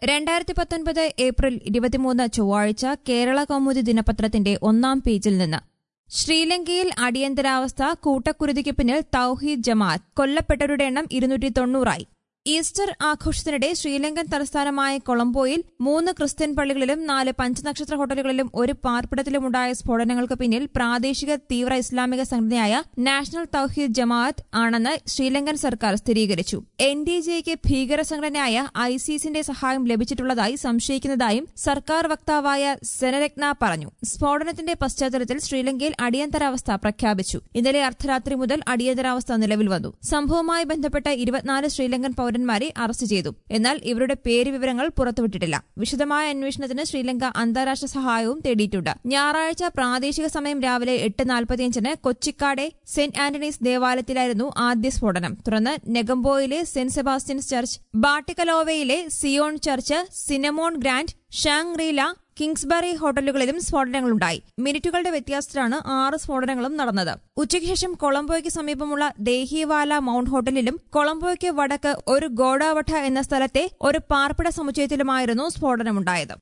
2019 April 23 ചൊവ്വാഴ്ച കേരള കൗമുദി ദിനപത്രത്തിന്റെ ഒന്നാം പേജിൽ നിന്ന് ശ്രീലങ്കയിൽ അടിയന്തരാവസ്ഥ കൂട്ടക്കുരുതിക്ക് പിന്നിൽ തൗഹീദ് ജമാഅത്ത് കൊല്ലപ്പെട്ടവരുടെ എണ്ണം 290 ഈസ്റ്റർ ആഘോഷത്തിനിടെ ശ്രീലങ്കൻ തലസ്ഥാനമായ കൊളംബോയിൽ 3 ക്രിസ്ത്യൻ പള്ളികളിലും 4 പഞ്ചനക്ഷത്ര ഹോട്ടലുകളിലും ഒരു പാർപ്പിടത്തിലുമുണ്ടായ സ്ഫോടനങ്ങൾക്ക് പിന്നിൽ പ്രാദേശിക തീവ്ര ഇസ്ലാമിക സംഘടനയായ നാഷണൽ തൗഹീദ് ജമാഅത്ത് ആണെന്ന് ശ്രീലങ്കൻ സർക്കാർ സ്ഥിരീകരിച്ചു. എൻഡിജെയ്ക്ക് ഭീകര സംഘടനയായ ഐസിസിന്റെ സഹായം ലഭിച്ചിട്ടുള്ളതായി സംശയിക്കുന്നതായും സർക്കാർ വക്താവായ സെനരത്ന പറഞ്ഞു. സ്ഫോടനത്തിന്റെ പശ്ചാത്തലത്തിൽ ശ്രീലങ്കയിൽ അടിയന്തരാവസ്ഥ പ്രഖ്യാപിച്ചു. ഇന്നലെ അർദ്ധരാത്രി മുതൽ അടിയന്തരാവസ്ഥ നിലവിൽ വന്നു. സംഭവവുമായി ബന്ധപ്പെട്ട 24 ശ്രീലങ്കൻ പൌരന്മാരെ അറസ്റ്റ് ചെയ്തു. എന്നാൽ ഇവരുടെ പേര് വിവരങ്ങൾ പുറത്തുവിട്ടിട്ടില്ല. വിശദമായ അന്വേഷണത്തിന് ശ്രീലങ്ക അന്താരാഷ്ട്ര സഹായവും തേടിയിട്ടുണ്ട്. ഞായറാഴ്ച പ്രാദേശിക സമയം രാവിലെ 8:45 കൊച്ചിക്കാടെ സെന്റ് ആന്റണീസ് ദേവാലയത്തിലായിരുന്നു ആദ്യ സ്ഫോടനം. തുടർന്ന് നെഗംബോയിലെ സെന്റ് സെബാസ്റ്റ്യൻസ് ചർച്ച്, ബാട്ടിക്കലോവയിലെ Zion Church, Cinnamon Grand, Shangri-La, Kingsbury ഹോട്ടലുകളിലും സ്ഫോടനങ്ങളുണ്ടായി. മിനിറ്റുകളുടെ വ്യത്യാസത്തിലാണ് 6 സ്ഫോടനങ്ങളും നടന്നത്. ഉച്ചയ്ക്ക് ശേഷം കൊളംബോയ്ക്ക് സമീപമുള്ള ദേഹിവാല മൌണ്ട് ഹോട്ടലിലും കൊളംബോയ്ക്ക് വടക്ക് ഒരു ഗോഡാവട്ട എന്ന സ്ഥലത്തെ ഒരു പാർപ്പിട സമുച്ചയത്തിലുമായിരുന്നു സ്ഫോടനമുണ്ടായത്.